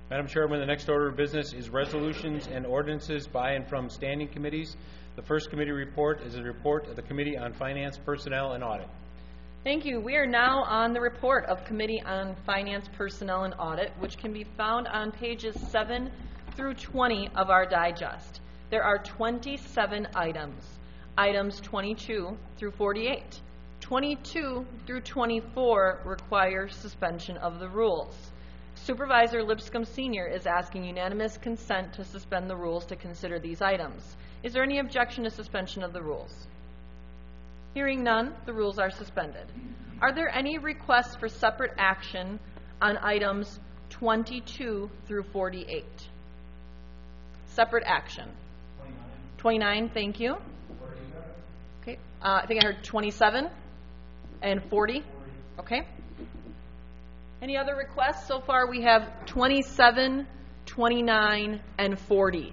Madam Chairwoman, the next order of business is resolutions and ordinances by and from standing committees. The first committee report is a report of the Committee on Finance, Personnel, and Audit. Thank you. We are now on the report of Committee on Finance, Personnel, and Audit, which can be found on pages 7 through 20 of our digest. There are 27 items. Items 22 through 48. 22 through 24 require suspension of the rules. Supervisor Lipscomb Sr. is asking unanimous consent to suspend the rules to consider these items. Is there any objection to suspension of the rules? Hearing none, the rules are suspended. Are there any requests for separate action on items 22 through 48? Separate action. 29, thank you. Okay, I think I heard 27 and 40. Okay. Any other requests? So far we have 27, 29, and 40.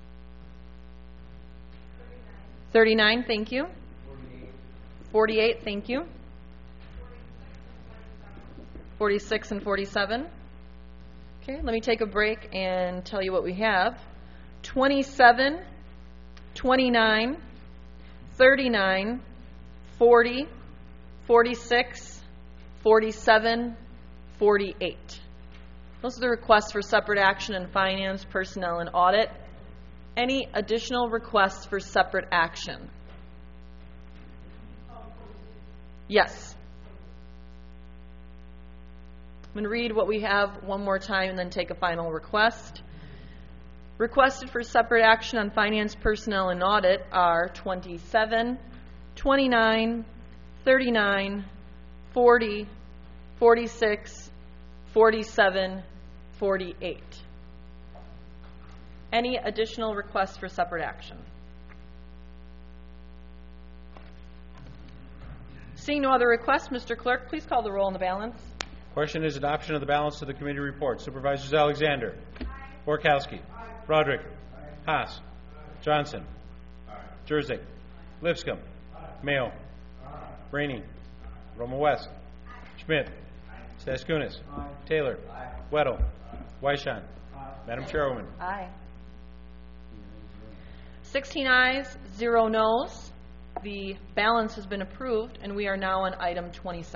39, thank you. 48, thank you. 46 and 47. Okay, let me take a break and tell you what we have. 27, 29, 39, 40, 46, 47, 48. Those are the requests for separate action in Finance, Personnel, and Audit. Any additional requests for separate action? Yes. I'm going to read what we have one more time and then take a final request. Requested for separate action on Finance, Personnel, and Audit are 27, 29, 39, 40, 46, 47, 48. Any additional requests for separate action? Seeing no other requests, Mr. Clerk, please call the roll on the balance. Question is adoption of the balance of the committee report. Supervisors Alexander. Borkowski. Roderick. Haas. Johnson. Jurzik. Lipscomb. Mayo. Rainey. Roma West. Schmidt. Staskunis. Taylor. Weddle. Weishon. Madam Chairwoman. Aye. 16 ayes, 0 noes. The balance has been approved, and we are now on item 27.